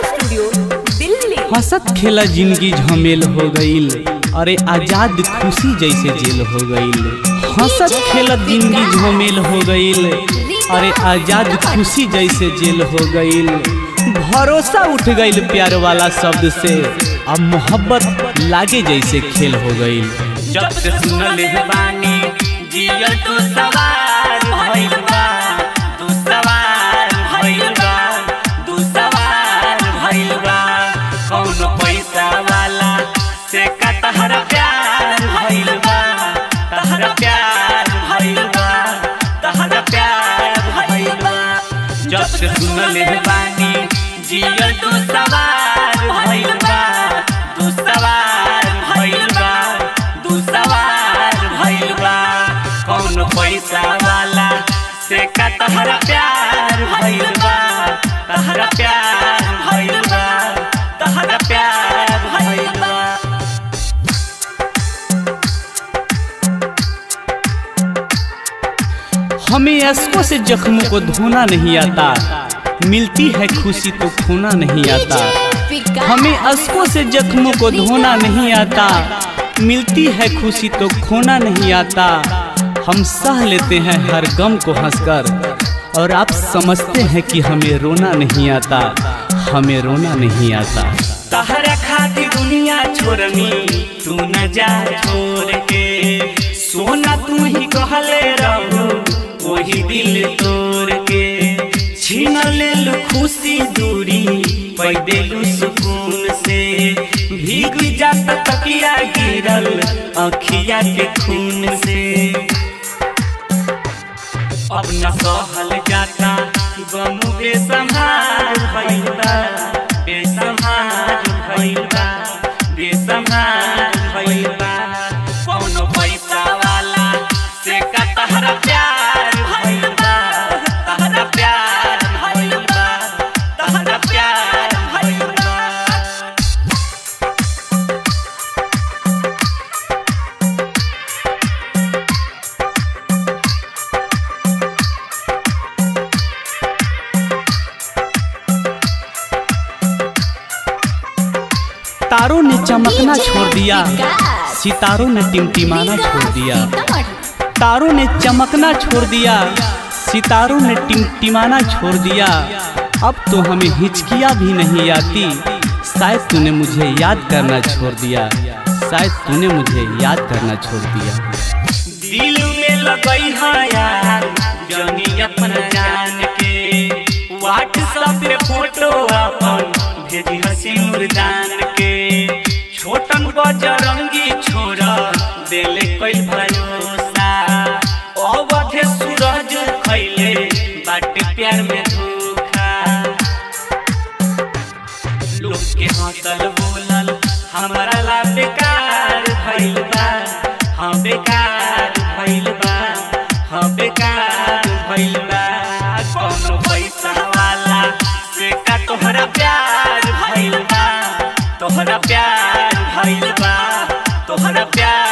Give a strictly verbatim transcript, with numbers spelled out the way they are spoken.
Studio Delhi. हंसत खेला जिंदगी झमेल हो गईल, अरे आजाद खुशी जैसे जेल हो गईल। हंसत खेला जिंदगी झमेल हो गईल, अरे आजाद खुशी जैसे जेल हो गईल। भरोसा उठ गईल प्यार वाला शब्द से, अब मोहब्बत लागे जैसे खेल हो गईल। जब से सुनले बानी जियल तू सवार भइल बा, तू सवार भइल बा, तू सवार भइल बा। कौनो पैसा वाला से का तहरा प्यार भइल बा, तहरा प्यार भइल बा, तहरा प्यार भइल बा। जब से सुनले बानी जियल तू सवार भइल बा, तू सवार भइल बा, तू सवार भइल बा। कौनो पैसा वाला से का तहरा प्यार भइल बा, तहरा प्यार भइल बा, तहरा प्यार भइल बा। हमें अश्कों से जख्मों को धोना नहीं आता, मिलती है खुशी तो खोना नहीं आता। हमें अश्कों से जख्मों को धोना नहीं आता, मिलती है खुशी तो खोना नहीं आता। हम सह लेते हैं हर गम को हंसकर, और आप समझते हैं कि हमें रोना नहीं आता, हमें रोना नहीं आता। तहरा खातिर दुनिया छोड़नी तू न जा छोड़ के, सोना तू ही कहले रहो वही दिल तोड़ के। छीन लेलु खुशी दूरी पैदेलु सुकून से, भीग जाता तकिया गिरल अखिया के खून से। अब न सहल जाता गम बेसंहार भइल बा, बेसंहार भइल बा, बेसंहार भइल बा। कौनो पैसा वाला से का तहरा प्यार भइल बा, तहरा प्यार भइल बा, तहरा प्यार भइल बा। तारों ने चमकना छोड़ दिया, सितारों ने टिमटिमाना छोड़ दिया। तारों ने चमकना छोड़ दिया, सितारों ने टिमटिमाना छोड़ दिया। अब तो हमें हिचकियाँ भी नहीं आती, शायद तूने मुझे याद करना छोड़ दिया, शायद तूने मुझे याद करना छोड़ दिया। दिल में लगई है यार जनी अपना जान के, व्हाट्सएप पे फोटो अपन भेजी हसीनुर जान के। छोटन बजरंगी छोरा देले कई भरोसा, अवधे सूरज खैले बाटे प्यार में धोखा। लोग के हंसल बोलल हमारा ला बेकार भइल बा, हाँ बेकार भइल बा, हाँ बेकार भइल बा। कौनो पैसा वाला से का तोहरा प्यार भइल बा, तोहरा प्यार भइल बा, तोहरा प्यार